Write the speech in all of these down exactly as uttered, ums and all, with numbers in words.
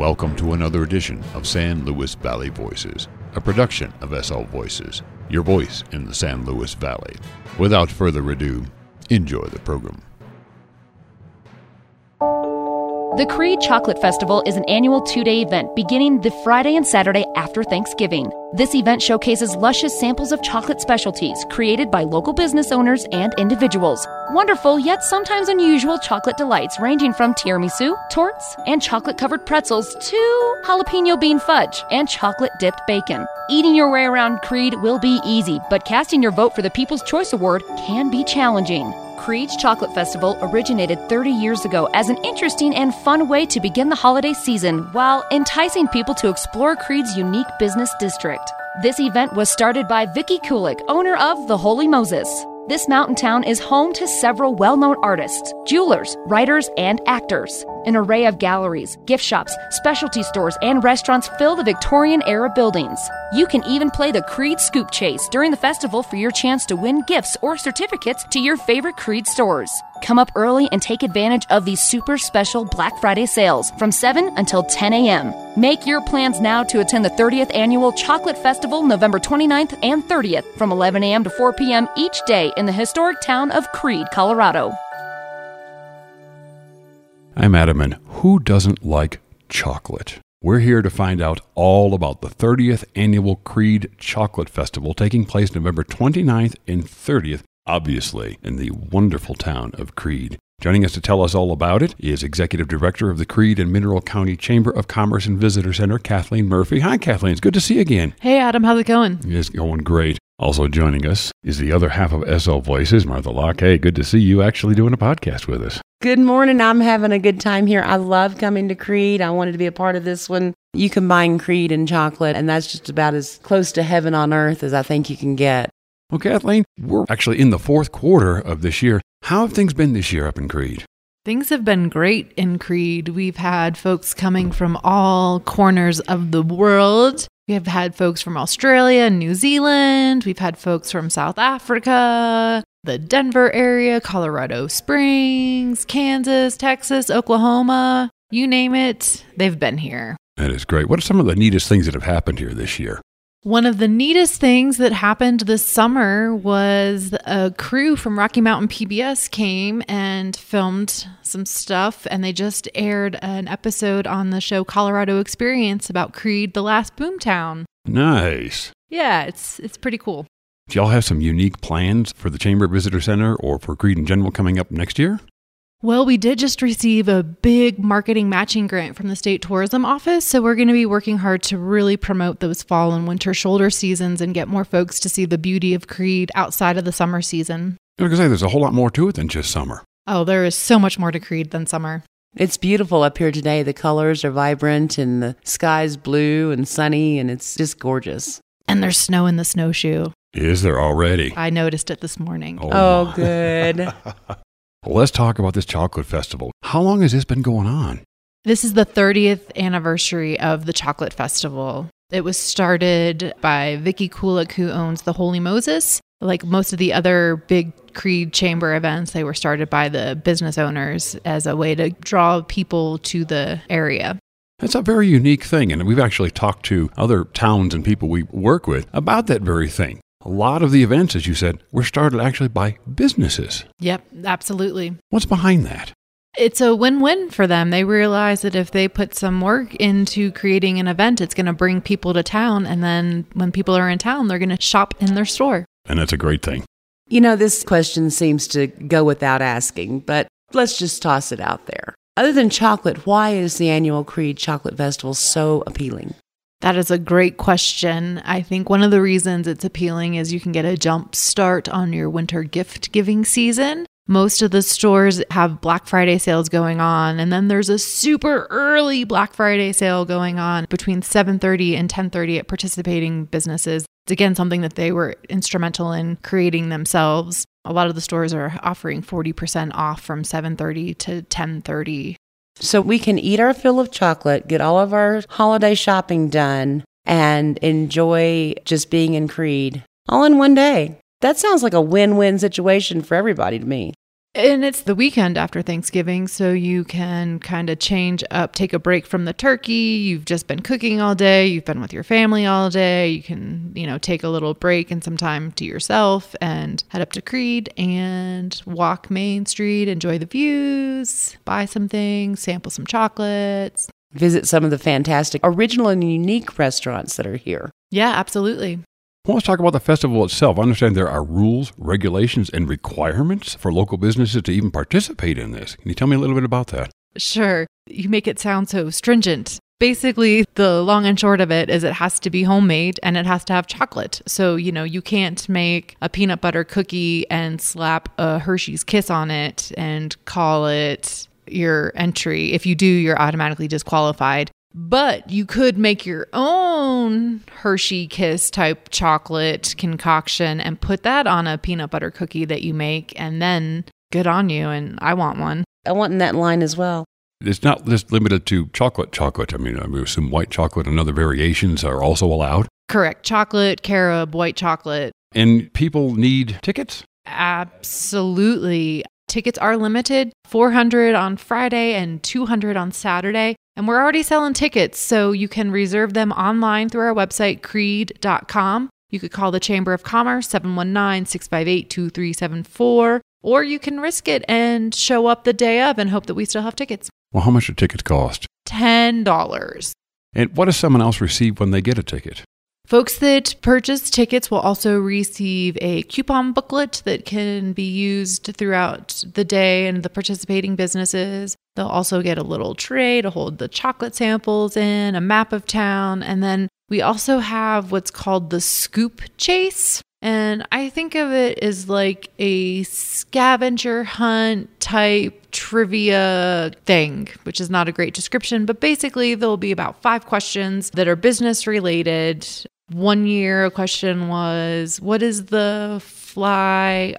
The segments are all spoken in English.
Welcome to another edition of San Luis Valley Voices, a production of S L Voices, your voice in the San Luis Valley. Without further ado, enjoy the program. The Creed Chocolate Festival is an annual two-day event beginning the Friday and Saturday after Thanksgiving. This event showcases luscious samples of chocolate specialties created by local business owners and individuals. Wonderful yet sometimes unusual chocolate delights ranging from tiramisu, torts, and chocolate-covered pretzels to jalapeno bean fudge and chocolate-dipped bacon. Eating your way around Creed will be easy, but casting your vote for the People's Choice Award can be challenging. Creed's Chocolate Festival originated thirty years ago as an interesting and fun way to begin the holiday season while enticing people to explore Creed's unique business district. This event was started by Vicky Kulik, owner of The Holy Moses. This mountain town is home to several well-known artists, jewelers, writers, and actors. An array of galleries, gift shops, specialty stores, and restaurants fill the Victorian-era buildings. You can even play the Creed Scoop Chase during the festival for your chance to win gifts or certificates to your favorite Creed stores. Come up early and take advantage of these super special Black Friday sales from seven until ten a.m. Make your plans now to attend the thirtieth Annual Chocolate Festival November twenty-ninth and thirtieth from eleven a.m. to four p.m. each day in the historic town of Creed, Colorado. I'm Adam, and who doesn't like chocolate? We're here to find out all about the thirtieth Annual Creed Chocolate Festival taking place November twenty-ninth and thirtieth, obviously in the wonderful town of Creed. Joining us to tell us all about it is Executive Director of the Creed and Mineral County Chamber of Commerce and Visitor Center, Kathleen Murphy. Hi, Kathleen. It's good to see you again. Hey, Adam. How's it going? It's going great. Also joining us is the other half of S L Voices, Martha Locke. Hey, good to see you actually doing a podcast with us. Good morning. I'm having a good time here. I love coming to Creed. I wanted to be a part of this one. You combine Creed and chocolate, and that's just about as close to heaven on earth as I think you can get. Well, Kathleen, we're actually in the fourth quarter of this year. How have things been this year up in Creed? Things have been great in Creed. We've had folks coming from all corners of the world. We have had folks from Australia and New Zealand. We've had folks from South Africa, the Denver area, Colorado Springs, Kansas, Texas, Oklahoma, you name it, they've been here. That is great. What are some of the neatest things that have happened here this year? One of the neatest things that happened this summer was a crew from Rocky Mountain P B S came and filmed some stuff, and they just aired an episode on the show Colorado Experience about Creed, the last boomtown. Nice. Yeah, it's it's pretty cool. Do y'all have some unique plans for the Chamber Visitor Center or for Creed in general coming up next year? Well, we did just receive a big marketing matching grant from the State Tourism Office, so we're going to be working hard to really promote those fall and winter shoulder seasons and get more folks to see the beauty of Creed outside of the summer season. I was going to say, there's a whole lot more to it than just summer. Oh, there is so much more to Creed than summer. It's beautiful up here today. The colors are vibrant and the sky's blue and sunny, and it's just gorgeous. And there's snow in the snowshoe. Is there already? I noticed it this morning. Oh, oh good. Well, let's talk about this chocolate festival. How long has this been going on? This is the thirtieth anniversary of the Chocolate Festival. It was started by Vicky Kulik, who owns the Holy Moses. Like most of the other big Creed Chamber events, they were started by the business owners as a way to draw people to the area. That's a very unique thing, and we've actually talked to other towns and people we work with about that very thing. A lot of the events, as you said, were started actually by businesses. Yep, absolutely. What's behind that? It's a win-win for them. They realize that if they put some work into creating an event, it's going to bring people to town. And then when people are in town, they're going to shop in their store. And that's a great thing. You know, this question seems to go without asking, but let's just toss it out there. Other than chocolate, why is the annual Creed Chocolate Festival so appealing? That is a great question. I think one of the reasons it's appealing is you can get a jump start on your winter gift giving season. Most of the stores have Black Friday sales going on, and then there's a super early Black Friday sale going on between seven thirty and ten thirty at participating businesses. It's again something that they were instrumental in creating themselves. A lot of the stores are offering forty percent off from seven thirty to ten thirty. So we can eat our fill of chocolate, get all of our holiday shopping done, and enjoy just being in Creed all in one day. That sounds like a win-win situation for everybody to me. And it's the weekend after Thanksgiving, so you can kind of change up, take a break from the turkey. You've just been cooking all day. You've been with your family all day. You can, you know, take a little break and some time to yourself and head up to Creed and walk Main Street, enjoy the views, buy some things, sample some chocolates. Visit some of the fantastic original and unique restaurants that are here. Yeah, absolutely. Well, let's talk about the festival itself. I understand there are rules, regulations, and requirements for local businesses to even participate in this. Can you tell me a little bit about that? Sure. You make it sound so stringent. Basically, the long and short of it is it has to be homemade and it has to have chocolate. So, you know, you can't make a peanut butter cookie and slap a Hershey's Kiss on it and call it your entry. If you do, you're automatically disqualified. But you could make your own Hershey Kiss type chocolate concoction and put that on a peanut butter cookie that you make, and then good on you. And I want one. I want in that line as well. It's not just limited to chocolate chocolate. I mean, I would assume white chocolate and other variations are also allowed. Correct. Chocolate, carob, white chocolate. And people need tickets? Absolutely. Tickets are limited, four hundred on Friday and two hundred on Saturday. And we're already selling tickets, so you can reserve them online through our website, creed dot com. You could call the Chamber of Commerce, seven one nine, six five eight, two three seven four, or you can risk it and show up the day of and hope that we still have tickets. Well, how much do tickets cost? ten dollars. And what does someone else receive when they get a ticket? Folks that purchase tickets will also receive a coupon booklet that can be used throughout the day in the participating businesses. They'll also get a little tray to hold the chocolate samples in, a map of town, and then we also have what's called the Scoop Chase. And I think of it as like a scavenger hunt type trivia thing, which is not a great description, but basically there'll be about five questions that are business related. One year, a question was, what is the fly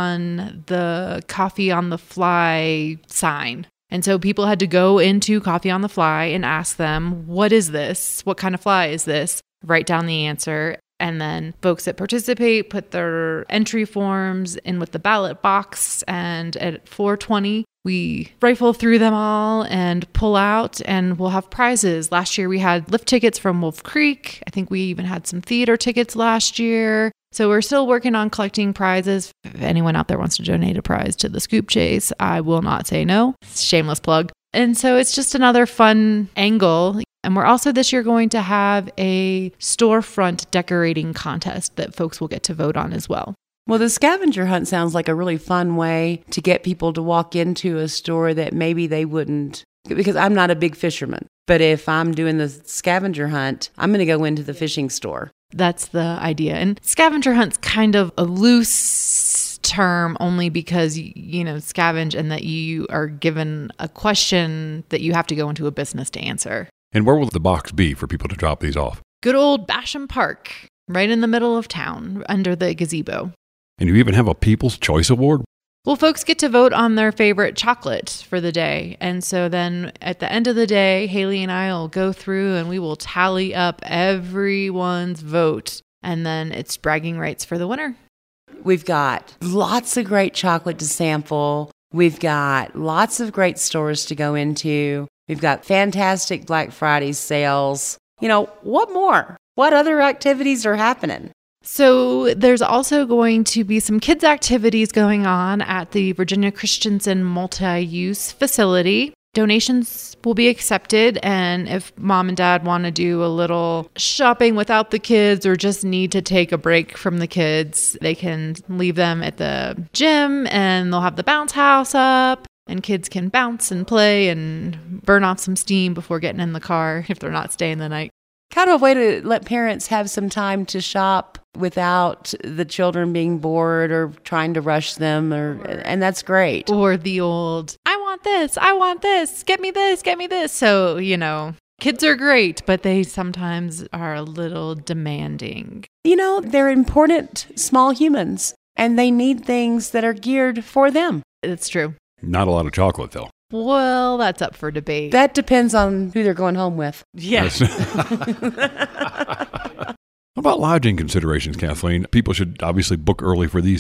on the Coffee on the Fly sign? And so people had to go into Coffee on the Fly and ask them, what is this? What kind of fly is this? Write down the answer. And then folks that participate put their entry forms in with the ballot box. And at four twenty, we rifle through them all and pull out, and we'll have prizes. Last year we had lift tickets from Wolf Creek. I think we even had some theater tickets last year. So we're still working on collecting prizes. If anyone out there wants to donate a prize to the Scoop Chase, I will not say no. Shameless plug. And so it's just another fun angle. And we're also this year going to have a storefront decorating contest that folks will get to vote on as well. Well, the scavenger hunt sounds like a really fun way to get people to walk into a store that maybe they wouldn't, because I'm not a big fisherman. But if I'm doing the scavenger hunt, I'm going to go into the fishing store. That's the idea. And scavenger hunt's kind of a loose term only because, you know, scavenge and that you are given a question that you have to go into a business to answer. And where will the box be for people to drop these off? Good old Basham Park, right in the middle of town, under the gazebo. And you even have a People's Choice Award? Well, folks get to vote on their favorite chocolate for the day. And so then at the end of the day, Haley and I will go through and we will tally up everyone's vote. And then it's bragging rights for the winner. We've got lots of great chocolate to sample. We've got lots of great stores to go into. We've got fantastic Black Friday sales. You know, what more? What other activities are happening? So there's also going to be some kids' activities going on at the Virginia Christensen multi-use facility. Donations will be accepted, and if mom and dad want to do a little shopping without the kids or just need to take a break from the kids, they can leave them at the gym and they'll have the bounce house up. And kids can bounce and play and burn off some steam before getting in the car if they're not staying the night. Kind of a way to let parents have some time to shop without the children being bored or trying to rush them, or and that's great. Or the old, I want this, I want this, get me this, get me this. So, you know, kids are great, but they sometimes are a little demanding. You know, they're important small humans, and they need things that are geared for them. It's true. Not a lot of chocolate, though. Well, that's up for debate. That depends on who they're going home with. Yes. How about lodging considerations, Kathleen? People should obviously book early for these, too.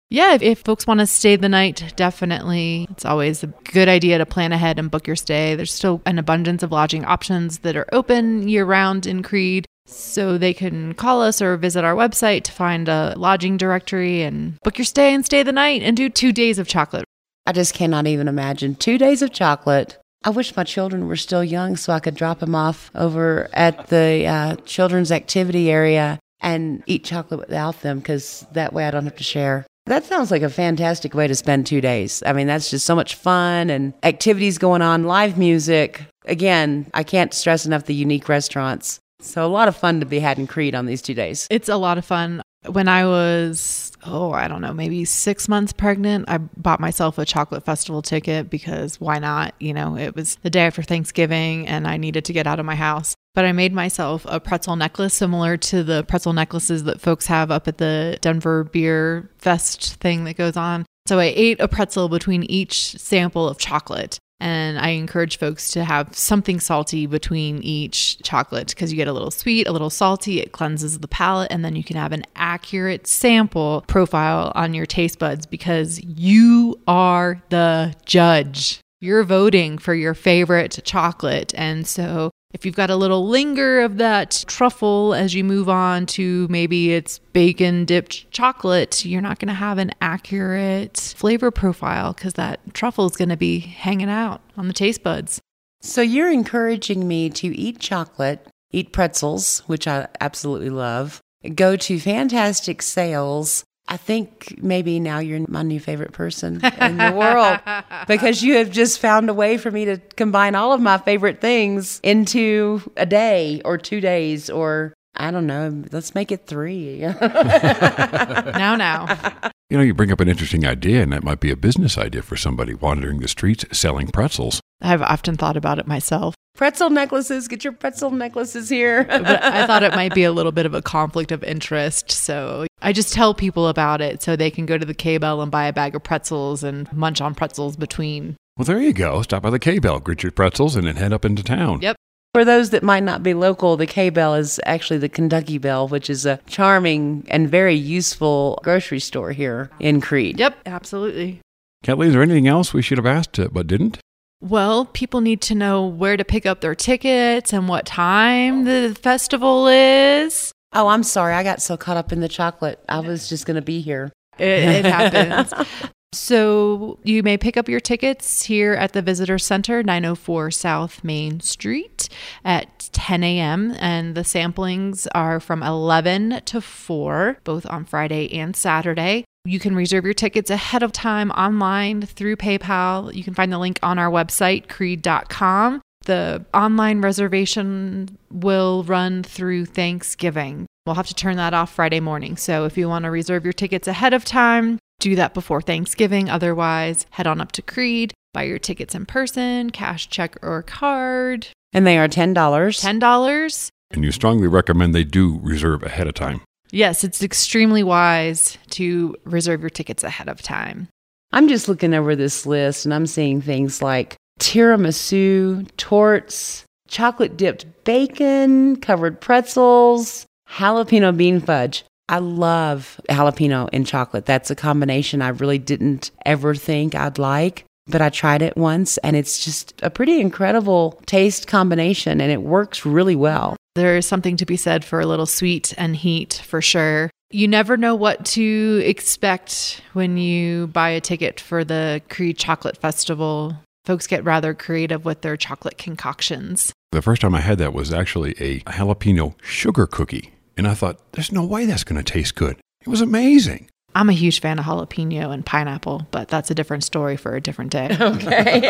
Yeah, if, if folks want to stay the night, definitely. It's always a good idea to plan ahead and book your stay. There's still an abundance of lodging options that are open year-round in Creede. So they can call us or visit our website to find a lodging directory and book your stay and stay the night and do two days of chocolate. I just cannot even imagine two days of chocolate. I wish my children were still young so I could drop them off over at the uh, children's activity area and eat chocolate without them, because that way I don't have to share. That sounds like a fantastic way to spend two days. I mean, that's just so much fun and activities going on, live music. Again, I can't stress enough the unique restaurants. So a lot of fun to be had in Creede on these two days. It's a lot of fun. When I was, oh, I don't know, maybe six months pregnant, I bought myself a chocolate festival ticket because why not? You know, it was the day after Thanksgiving and I needed to get out of my house. But I made myself a pretzel necklace similar to the pretzel necklaces that folks have up at the Denver Beer Fest thing that goes on. So I ate a pretzel between each sample of chocolate. And I encourage folks to have something salty between each chocolate because you get a little sweet, a little salty. It cleanses the palate. And then you can have an accurate sample profile on your taste buds because you are the judge. You're voting for your favorite chocolate. And so if you've got a little linger of that truffle as you move on to maybe it's bacon dipped chocolate, you're not going to have an accurate flavor profile because that truffle is going to be hanging out on the taste buds. So you're encouraging me to eat chocolate, eat pretzels, which I absolutely love, go to fantastic sales. I think maybe now you're my new favorite person in the world because you have just found a way for me to combine all of my favorite things into a day or two days or I don't know. Let's make it three. now, now. You know, you bring up an interesting idea, and that might be a business idea for somebody wandering the streets selling pretzels. I've often thought about it myself. Pretzel necklaces, get your pretzel necklaces here. But I thought it might be a little bit of a conflict of interest. So I just tell people about it so they can go to the K-Bell and buy a bag of pretzels and munch on pretzels between. Well, there you go. Stop by the K-Bell, get your pretzels, and then head up into town. Yep. For those that might not be local, the K-Bell is actually the Kentucky Bell, which is a charming and very useful grocery store here in Creede. Yep, absolutely. Kelly, is there anything else we should have asked uh, but didn't? Well, people need to know where to pick up their tickets and what time the festival is. Oh, I'm sorry. I got so caught up in the chocolate. I was just going to be here. It, it happens. So you may pick up your tickets here at the Visitor Center, nine oh four South Main Street at ten a.m. And the samplings are from eleven to four, both on Friday and Saturday. You can reserve your tickets ahead of time online through PayPal. You can find the link on our website, creede dot com. The online reservation will run through Thanksgiving. We'll have to turn that off Friday morning. So if you want to reserve your tickets ahead of time, do that before Thanksgiving. Otherwise, head on up to Creede, buy your tickets in person, cash, check, or card. And they are ten dollars. ten dollars. And you strongly recommend they do reserve ahead of time. Yes, it's extremely wise to reserve your tickets ahead of time. I'm just looking over this list and I'm seeing things like tiramisu, torts, chocolate-dipped bacon, covered pretzels, jalapeno bean fudge. I love jalapeno and chocolate. That's a combination I really didn't ever think I'd like, but I tried it once and it's just a pretty incredible taste combination and it works really well. There is something to be said for a little sweet and heat for sure. You never know what to expect when you buy a ticket for the Creede Chocolate Festival. Folks get rather creative with their chocolate concoctions. The first time I had that was actually a jalapeno sugar cookie. And I thought, there's no way that's going to taste good. It was amazing. I'm a huge fan of jalapeno and pineapple, but that's a different story for a different day. Okay.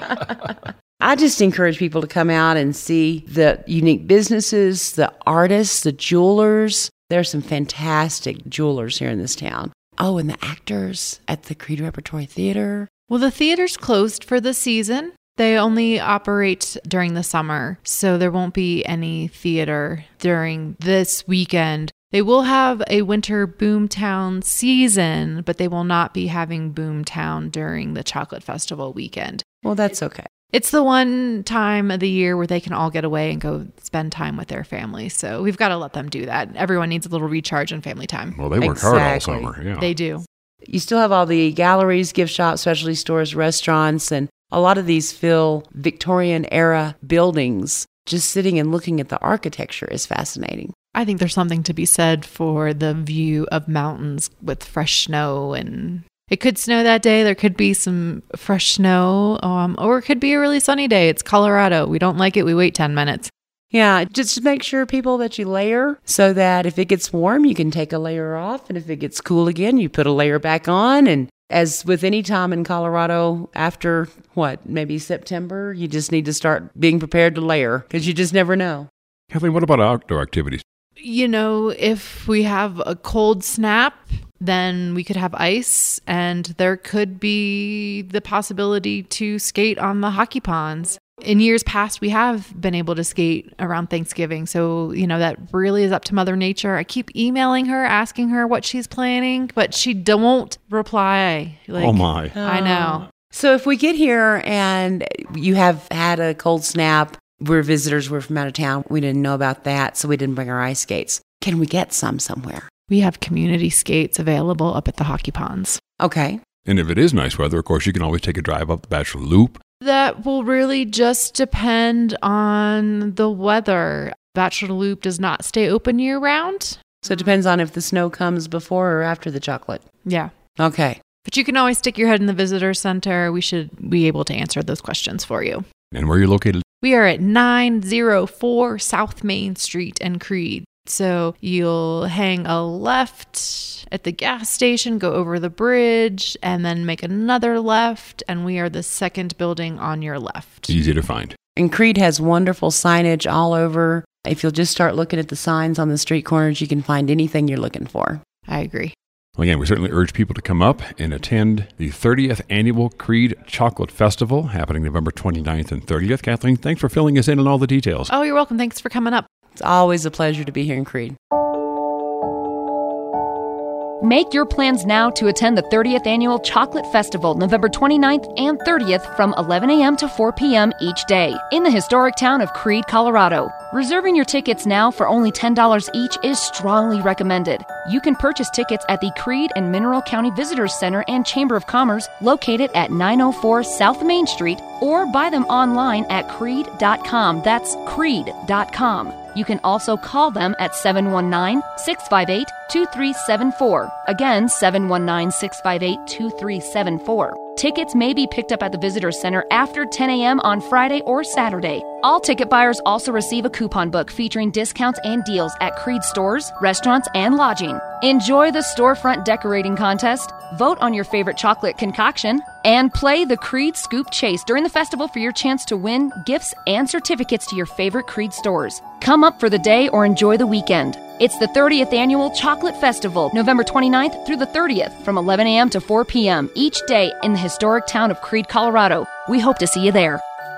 I just encourage people to come out and see the unique businesses, the artists, the jewelers. There's some fantastic jewelers here in this town. Oh, and the actors at the Creede Repertory Theater. Well, the theater's closed for the season. They only operate during the summer, so there won't be any theater during this weekend. They will have a winter Boomtown season, but they will not be having Boomtown during the Chocolate Festival weekend. Well, that's okay. It's the one time of the year where they can all get away and go spend time with their family. So we've got to let them do that. Everyone needs a little recharge and family time. Well, they work Exactly. hard all summer. Yeah. They do. You still have all the galleries, gift shops, specialty stores, restaurants, and a lot of these feel Victorian-era buildings. Just sitting and looking at the architecture is fascinating. I think there's something to be said for the view of mountains with fresh snow, and it could snow that day. There could be some fresh snow, um, or it could be a really sunny day. It's Colorado. We don't like it. We wait ten minutes. Yeah, just make sure, people, that you layer so that if it gets warm, you can take a layer off. And if it gets cool again, you put a layer back on. And as with any time in Colorado, after what, maybe September, you just need to start being prepared to layer because you just never know. Kathleen, what about outdoor activities? You know, if we have a cold snap, then we could have ice, and there could be the possibility to skate on the hockey ponds. In years past, we have been able to skate around Thanksgiving. So, you know, that really is up to Mother Nature. I keep emailing her, asking her what she's planning, but she don't reply. Like, oh, my. I know. So if we get here and you have had a cold snap, we're visitors, we're from out of town, we didn't know about that, so we didn't bring our ice skates. Can we get some somewhere? We have community skates available up at the hockey ponds. Okay. And if it is nice weather, of course, you can always take a drive up the Bachelor Loop. That will really just depend on the weather. Bachelor Loop does not stay open year round. So it depends on if the snow comes before or after the chocolate. Yeah. Okay. But you can always stick your head in the visitor center. We should be able to answer those questions for you. And where are you located? We are at nine oh four South Main Street in Creede. So you'll hang a left at the gas station, go over the bridge, and then make another left. And we are the second building on your left. Easy to find. And Creede has wonderful signage all over. If you'll just start looking at the signs on the street corners, you can find anything you're looking for. I agree. Well, again, we certainly urge people to come up and attend the thirtieth Annual Creede Chocolate Festival, happening November twenty-ninth and thirtieth. Kathleen, thanks for filling us in on all the details. Oh, you're welcome. Thanks for coming up. It's always a pleasure to be here in Creede. Make your plans now to attend the thirtieth Annual Chocolate Festival, November twenty-ninth and thirtieth from eleven a.m. to four p.m. each day in the historic town of Creede, Colorado. Reserving your tickets now for only ten dollars each is strongly recommended. You can purchase tickets at the Creede and Mineral County Visitors Center and Chamber of Commerce located at nine oh four South Main Street, or buy them online at creede dot com. That's creede dot com. You can also call them at seven one nine, six five eight, two three seven four. Again, seven one nine, six five eight, two three seven four. Tickets may be picked up at the Visitor Center after ten a.m. on Friday or Saturday. All ticket buyers also receive a coupon book featuring discounts and deals at Creede stores, restaurants, and lodging. Enjoy the storefront decorating contest, vote on your favorite chocolate concoction, and play the Creede Scoop Chase during the festival for your chance to win gifts and certificates to your favorite Creede stores. Come up for the day or enjoy the weekend. It's the thirtieth Annual Chocolate Festival, November twenty-ninth through the thirtieth from eleven a.m. to four p.m. each day in the historic town of Creede, Colorado. We hope to see you there.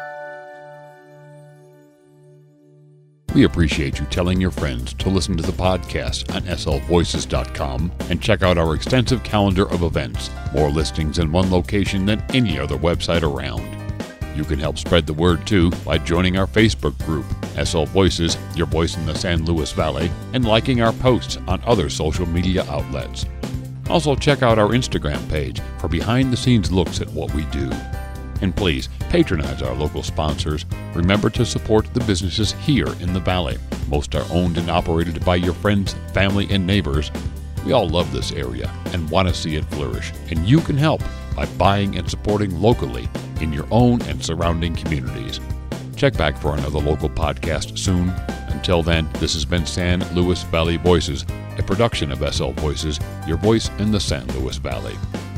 We appreciate you telling your friends to listen to the podcast on S L voices dot com and check out our extensive calendar of events, more listings in one location than any other website around. You can help spread the word, too, by joining our Facebook group, S L Voices, Your Voice in the San Luis Valley, and liking our posts on other social media outlets. Also, check out our Instagram page for behind-the-scenes looks at what we do. And please, patronize our local sponsors. Remember to support the businesses here in the Valley. Most are owned and operated by your friends, family, and neighbors. We all love this area and want to see it flourish, and you can help by buying and supporting locally in your own and surrounding communities. Check back for another local podcast soon. Until then, this has been San Luis Valley Voices, a production of S L Voices, your voice in the San Luis Valley.